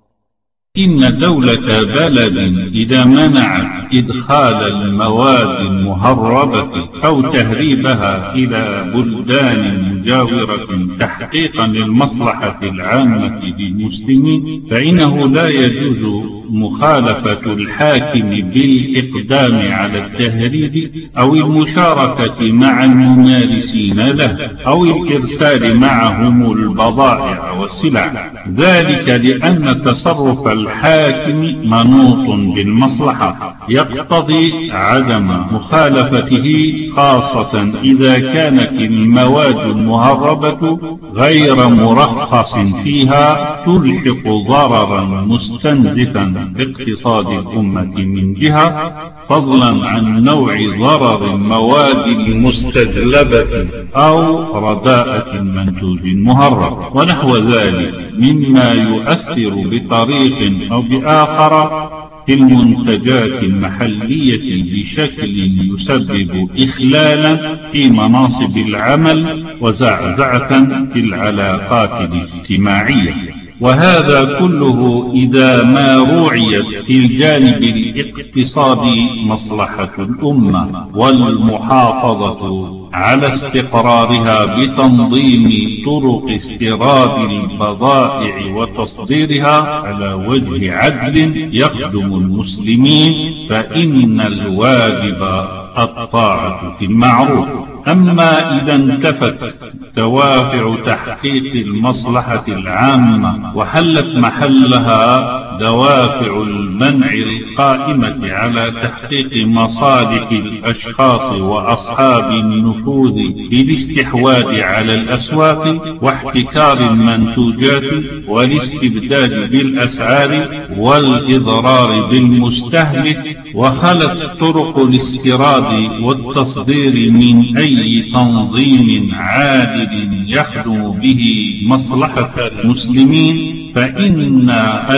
إن دولة بلد إذا منعت إدخال المواد المهربة أو تهريبها إلى بلدان مجاورة تحقيقا للمصلحة العامة للمسلمين، فإنه لا يجوز مخالفة الحاكم بالإقدام على التهريب أو المشاركة مع الممارسين له أو الإرسال معهم البضائع والسلع، ذلك لأن تصرف الحاكم منوط بالمصلحة يقتضي عدم مخالفته، خاصة إذا كانت المواد المهربة غير مرخص فيها تلحق ضررا مستنزفا باقتصاد الأمة من جهة، فضلا عن نوع ضرر المواد المستجلبة أو رداءة المنتوج المهرب ونحو ذلك مما يؤثر بطريق أو بآخر في المنتجات المحلية بشكل يسبب إخلالا في مناصب العمل وزعزعة في العلاقات الاجتماعية. وهذا كله إذا ما روعيت في الجانب الاقتصادي مصلحة الأمة والمحافظة على استقرارها بتنظيم طرق استيراد البضائع وتصديرها على وجه عدل يخدم المسلمين، فإن الواجب الطاعة في المعروف. أما إذا انتفت دوافع تحقيق المصلحة العامة وحلت محلها دوافع المنع القائمة على تحقيق مصالح الأشخاص وأصحاب النفوذ بالاستحواذ على الأسواق واحتكار المنتوجات والاستبداد بالأسعار والإضرار بالمستهلك، وخلت طرق الاستيراد والتصدير من أي تنظيم عادل يخدم به مصلحة المسلمين، فإن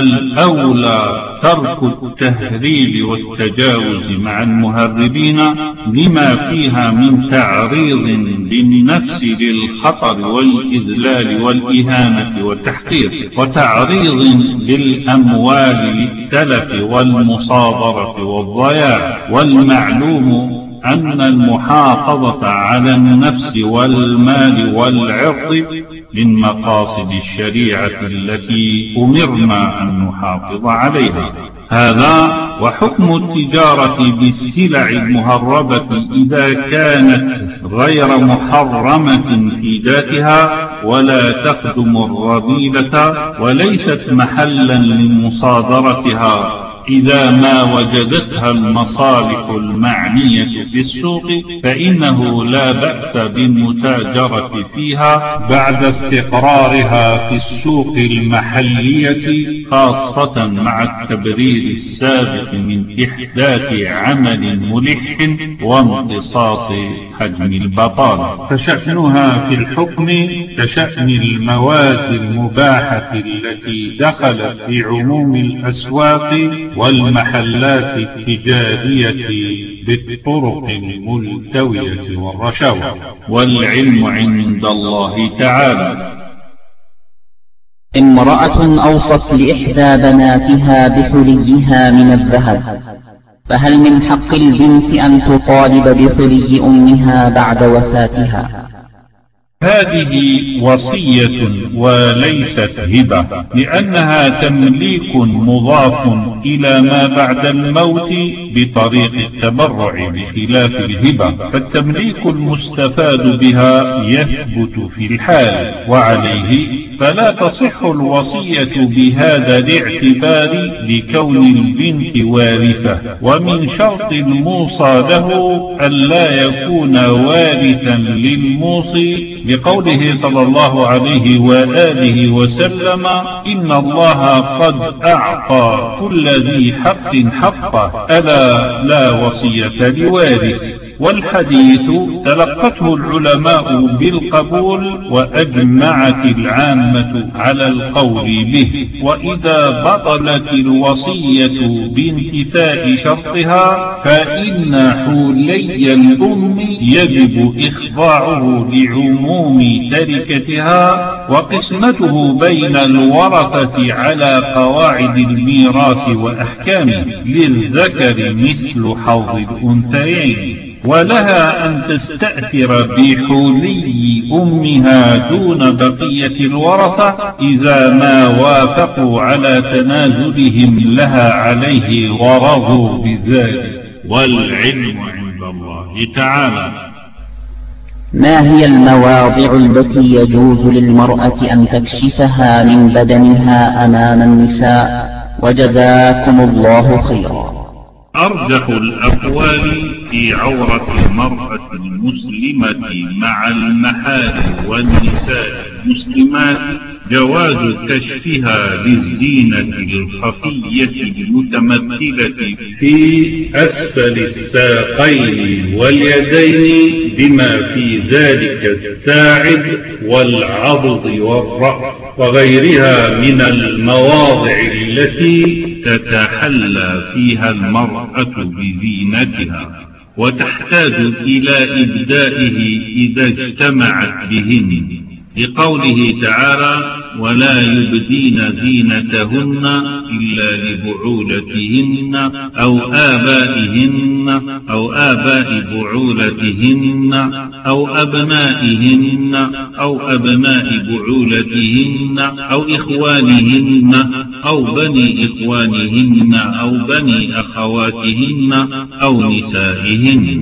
الأولى ترك التهريب والتجاوز مع المهربين لما فيها من تعريض للنفس للخطر والإذلال والإهانة والتحقير، وتعريض بالأموال للتلف والمصادرة والضياع. والمعلوم أن المحافظة على النفس والمال والعرض من مقاصد الشريعة التي أمرنا أن نحافظ عليها. هذا وحكم التجارة بالسلع المهربة إذا كانت غير محرمة في ذاتها ولا تخدم الرذيلة وليست محلا لمصادرتها إذا ما وجدتها المصالح المعنية في السوق، فإنه لا بأس بالمتاجرة فيها بعد استقرارها في السوق المحلية، خاصة مع التبرير السابق من إحداث عمل ملح وامتصاص حجم البطالة، فشأنها في الحكم كشأن المواد المباحة التي دخلت في عموم الأسواق والمحلات التجارية بالطرق الملتوية والرشاوى، والعلم عند الله تعالى. امرأة أوصت لإحدى بناتها بحليها من الذهب، فهل من حق البنت أن تطالب بحلي أمها بعد وفاتها؟ هذه وصية وليست هبة، لأنها تمليك مضاف إلى ما بعد الموت بطريق التبرع بخلاف الهبة، فالتمليك المستفاد بها يثبت في الحال، وعليه فلا تصح الوصية بهذا الاعتبار لكون البنت وارثة. ومن شرط الموصى له ألا يكون وارثا للموصي، لقوله صلى الله عليه وآله وسلم: إن الله قد أعطى كل ذي حق حقه، ألا لا وصية لوارث. والحديث تلقته العلماء بالقبول وأجمعت العامة على القول به. وإذا بطلت الوصية بانتفاء شرطها فإن حولي الأم يجب إخضاعه لعموم تركتها وقسمته بين الورثة على قواعد الميراث وأحكامه، للذكر مثل حظ الأنثيين، ولها أن تستأثر بحولي أمها دون بقية الورثة إذا ما وافقوا على تنازلهم لها عليه ورضوا بذلك، والعلم عند الله تعالى. ما هي المواضع التي يجوز للمرأة أن تكشفها من بدنها أمام النساء؟ وجزاكم الله خيرا. أرجح الأقوال في عورة المرأة المسلمة مع المحارم والنساء المسلمات جواز كشفها للزينة الخفية المتمثلة في أسفل الساقين واليدين بما في ذلك الساعد والعضد والرأس وغيرها من المواضع التي تتحلى فيها المرأة بزينتها وتحتاج إلى إبدائه إذا اجتمعت بهن، لقوله تعالى: ولا يبدين زينتهن إلا لبعولتهن أو آبائهن أو آباء بعولتهن أو أبنائهن أو أبناء بعولتهن أو إخوانهن أو بني إخوانهن أو بني أخواتهن أو نسائهن.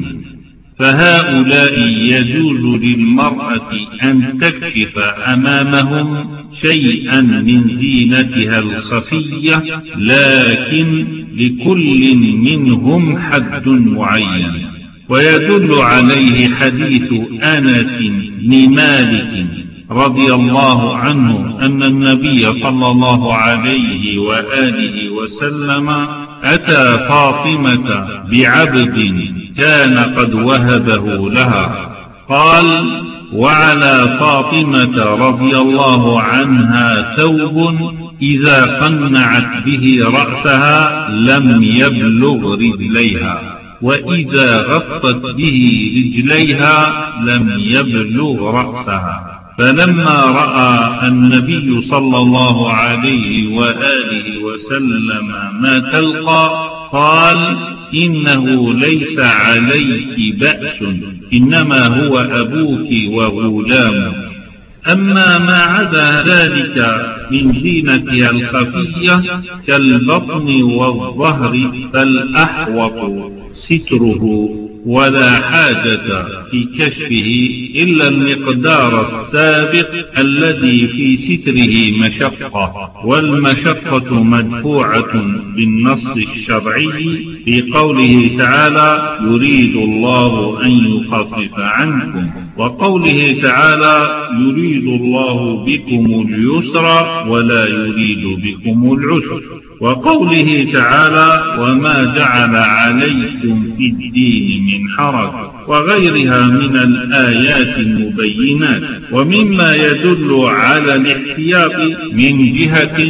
فهؤلاء يجوز للمرأة أن تكشف أمامهم شيئا من زينتها الخفية، لكن لكل منهم حد معين. ويدل عليه حديث أنس بن مالك رضي الله عنه أن النبي صلى الله عليه وآله وسلم أتى فاطمة بعبد كان قد وهبه لها، قال: وعلى فاطمة رضي الله عنها ثوب إذا قنعت به رأسها لم يبلغ رجليها، وإذا غطت به رجليها لم يبلغ رأسها. فلما رأى النبي صلى الله عليه وآله وسلم ما تلقى قال: إنه ليس عليك بأس، إنما هو أبوك وغلامك. أما ما عدا ذلك من زينتها الخفية كالبطن والظهر فالأحوط ستره، ولا حاجة في كشفه إلا المقدار السابق الذي في ستره مشقة، والمشقة مدفوعة بالنص الشرعي في قوله تعالى: يريد الله أن يخفف عنكم، وقوله تعالى: يريد الله بكم اليسر ولا يريد بكم العسر، وقوله تعالى: وما جعل عليكم في الدين من حرج، وغيرها من الآيات المبينات. ومما يدل على الاحتياط من جهة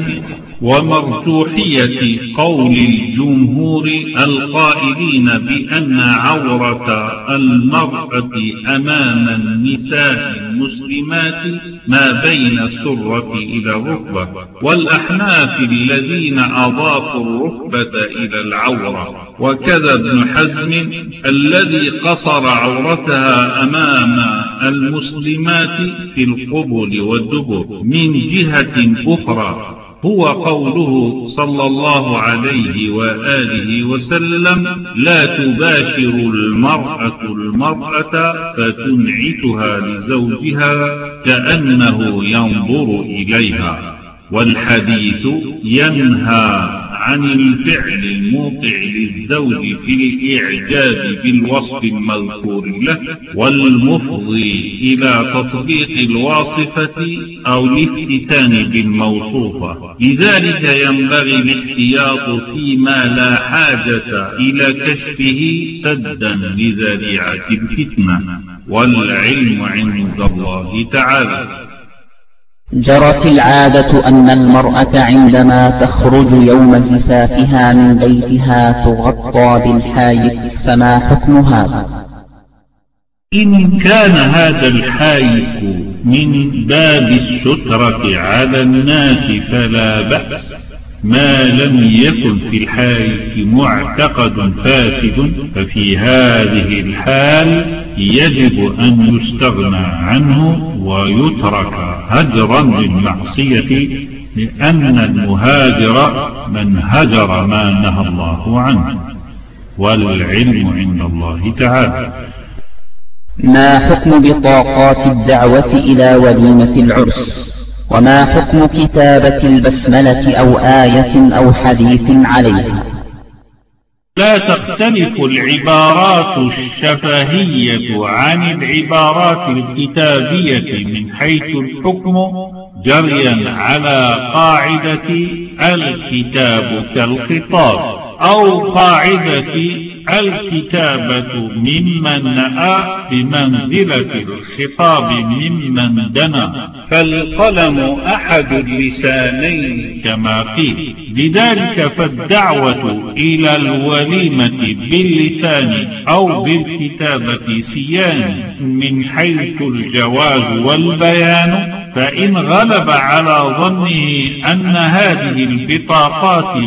ومرجوحية قول الجمهور القائلين بأن عورة المرأة أمام النساء المسلمات ما بين السرة إلى الركبة، والأحناف الذين أضافوا الركبة إلى العورة، وكذا ابن حزم الذي قصر عورتها أمام المسلمات في القبل والدبر. من جهة أخرى هو قوله صلى الله عليه وآله وسلم: لا تباشر المرأة المرأة فتنعتها لزوجها كأنه ينظر إليها. والحديث ينهى عن الفعل الموقع للزوج في الإعجاب بالوصف المذكور له والمفضي إلى تطبيق الواصفة أو الافتتان بالموصوفة. لذلك ينبغي الاحتياط فيما لا حاجة إلى كشفه سدا لذريعة الفتنة، والعلم عند الله تعالى. جرت العادة أن المرأة عندما تخرج يوم زفافها من بيتها تغطى بالحايك، فما حكم هذا؟ إن كان هذا الحايك من باب السترة على الناس فلا بأس، ما لم يكن في الحايك معتقد فاسد، ففي هذه الحال يجب أن يستغنى عنه ويترك هجرا للمعصية، لأن المهاجر من هجر ما نهى الله عنه، والعلم عند الله تعالى. ما حكم بطاقات الدعوة إلى وليمة العرس؟ وما حكم كتابة البسملة أو آية أو حديث عليها؟ لا تختلف العبارات الشفهية عن العبارات الكتابية من حيث الحكم، جريا على قاعدة الكتاب كالخطاب، أو قاعدة الكتابة ممن نأى بمنزلة الخطاب ممن دنا، فالقلم أحد اللسانين كما قيل. لذلك فالدعوة إلى الوليمة باللسان أو بالكتابة سيان من حيث الجواز والبيان، فإن غلب على ظنه أن هذه البطاقات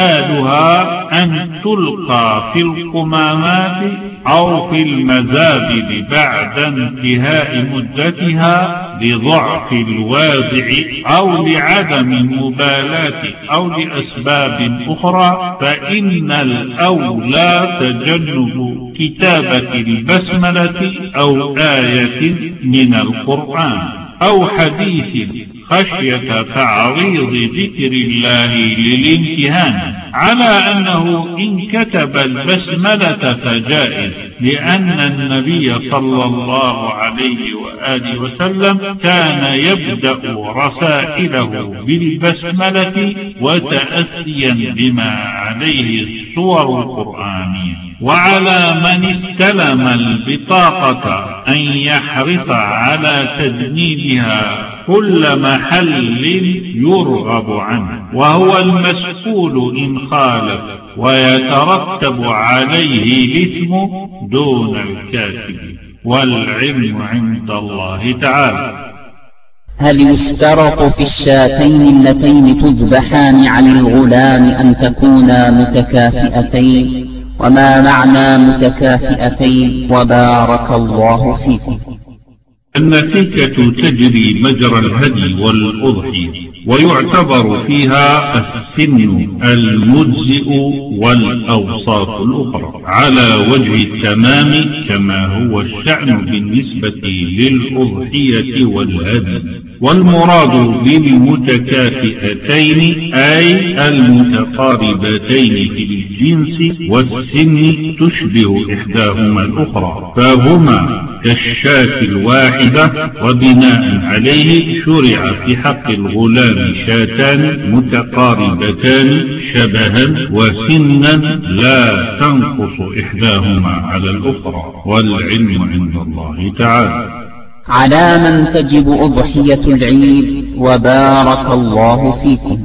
مآلها أن تلقى في القمامات أو في المزابل بعد انتهاء مدتها لضعف الوازع أو لعدم المبالاة أو لأسباب أخرى، فإن الأولى تجنب كتابة البسملة أو آية من القرآن أو حديث خشية تعريض ذكر الله للامتهان، على أنه إن كتب البسملة فجائز، لأن النبي صلى الله عليه وآله وسلم كان يبدأ رسائله بالبسملة وتأسيا بما عليه السور القرآنية. وعلى من استلم البطاقة أن يحرص على تجنيدها كل محل يرغب عنه، وهو المسؤول إن خالف، ويترتب عليه الإثم دون الكاتب، والعلم عند الله تعالى. هل يشترط في الشاتين اللتين تذبحان عن الغلام أن تكونا متكافئتين؟ وما معنى متكافئتين؟ وبارك الله فيكم. النسيكة تجري مجرى الهدي والأضحية، ويعتبر فيها السن المجزئ والأوساط الأخرى على وجه التمام، كما هو الشأن بالنسبة للأضحية والهدي. والمراد بالمتكافئتين أي المتقاربتين في الجنس والسن تشبه إحداهما الأخرى، فهما كالشاة الواحدة. وبناء عليه شرع في حق الغلام شاتان متقاربتان شبها وسنا لا تنقص إحداهما على الأخرى، والعلم عند الله تعالى. على من تجب أضحية العيد؟ وبارك الله فيكم.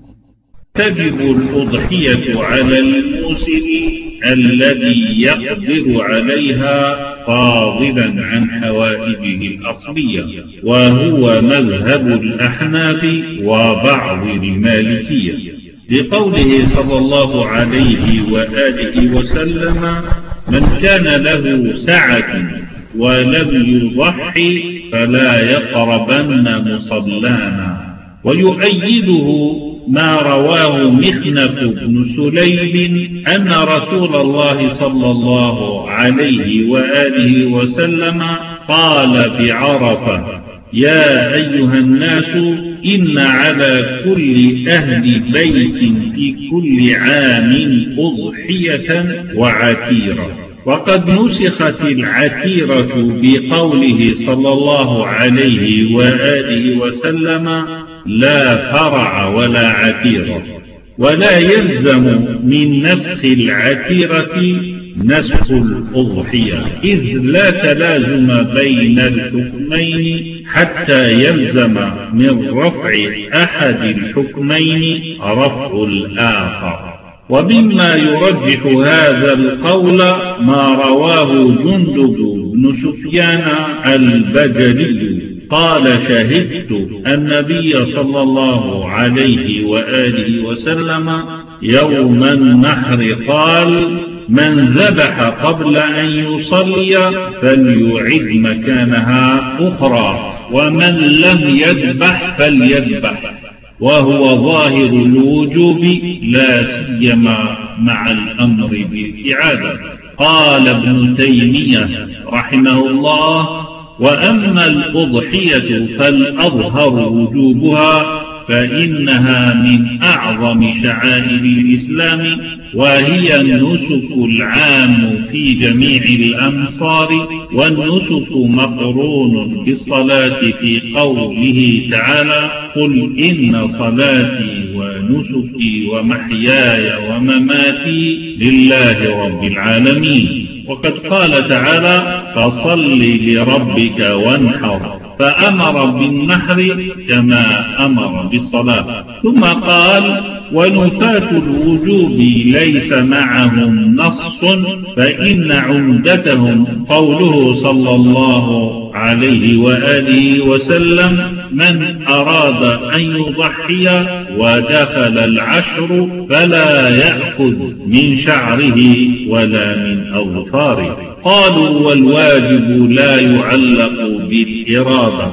تجب الأضحية على الموسم الذي يقدر عليها فاضلا عن حوائجه الأصلية، وهو مذهب الأحناف وبعض المالكية، لقوله صلى الله عليه وآله وسلم: من كان له سعة ولم يضحي فلا يقربن مصلانا. ويؤيده ما رواه مخنف بن سليم أن رسول الله صلى الله عليه وآله وسلم قال بعرفة: يا أيها الناس إن على كل أهل بيت في كل عام أضحية وعتيرة. وقد نسخت العتيرة بقوله صلى الله عليه وآله وسلم: لا فرع ولا عتيرة. ولا يلزم من نسخ العتيرة نسخ الأضحية، إذ لا تلازم بين الحكمين حتى يلزم من رفع أحد الحكمين رفع الآخر. ومما يرجح هذا القول ما رواه جندب بن سفيان البجلي قال: شهدت النبي صلى الله عليه وآله وسلم يوم النحر قال: من ذبح قبل أن يصلي فليعد مكانها أخرى، ومن لم يذبح فليذبح، وهو ظاهر الوجوب لا سيما مع الأمر بالإعادة. قال ابن تيمية رحمه الله: وأما الأضحية فالأظهر وجوبها، فإنها من أعظم شعائر الإسلام، وهي النسك العام في جميع الأمصار، والنسك مقرون بالصلاة في قوله تعالى: قل إن صلاتي ونسكي ومحياي ومماتي لله رب العالمين. وقد قال تعالى: فصل لربك وانحر، فأمر بالنحر كما أمر بالصلاة. ثم قال: ونفاة الوجوب ليس معهم نص، فإن عمدتهم قوله صلى الله عليه وآله وسلم: من أراد أن يضحي ودخل العشر فلا يأخذ من شعره ولا من أظفاره. قالوا: والواجب لا يعلق بالإرادة،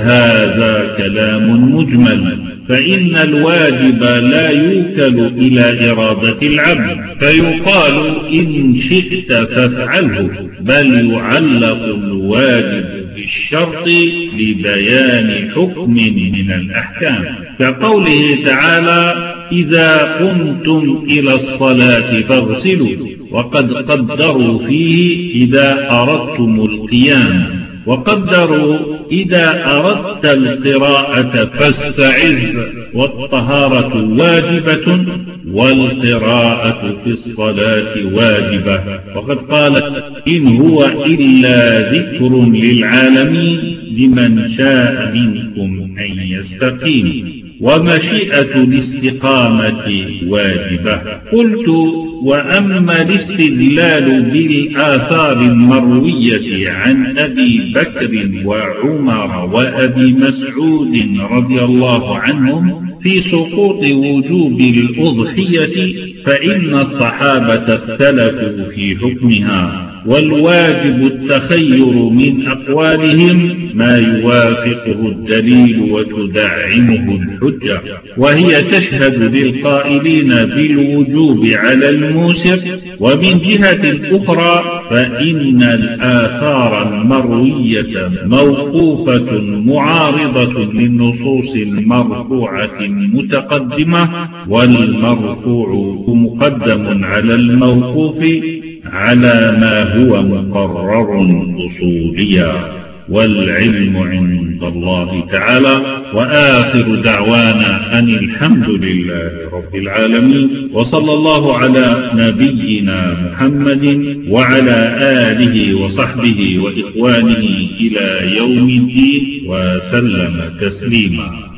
وهذا كلام مجمل، فإن الواجب لا يوكل إلى إرادة العبد، فيقال إن شئت فافعله، بل يعلق الواجب بالشرط لبيان حكم من الأحكام، كقوله تعالى: إذا قمتم إلى الصلاة فاغسلوا، وقد قدروا فيه إذا أردتم القيام، وقدروا إذا أردت القراءة فاستعذ، والطهارة واجبة والقراءة في الصلاة واجبة. وقد قالت: إن هو إلا ذكر للعالمين لمن شاء منكم أن يستقيم، ومشيئة الاستقامة واجبة. قلت: وأما الاستدلال بالآثار المروية عن أبي بكر وعمر وأبي مسعود رضي الله عنهم في سقوط وجوب الأضحية، فإن الصحابة اختلفوا في حكمها، والواجب التخير من أقوالهم ما يوافقه الدليل وتدعمه الحجة، وهي تشهد للقائلين بالوجوب على الموسر. ومن جهة أخرى فإن الآثار المروية موقوفة معارضة للنصوص المرفوعة المتقدمة، والمرفوع مقدم على الموقوف على ما هو مقرر أصوليا، والعلم عند الله تعالى. وآخر دعوانا أن الحمد لله رب العالمين، وصلى الله على نبينا محمد وعلى آله وصحبه وإخوانه إلى يوم الدين، وسلم تسليما.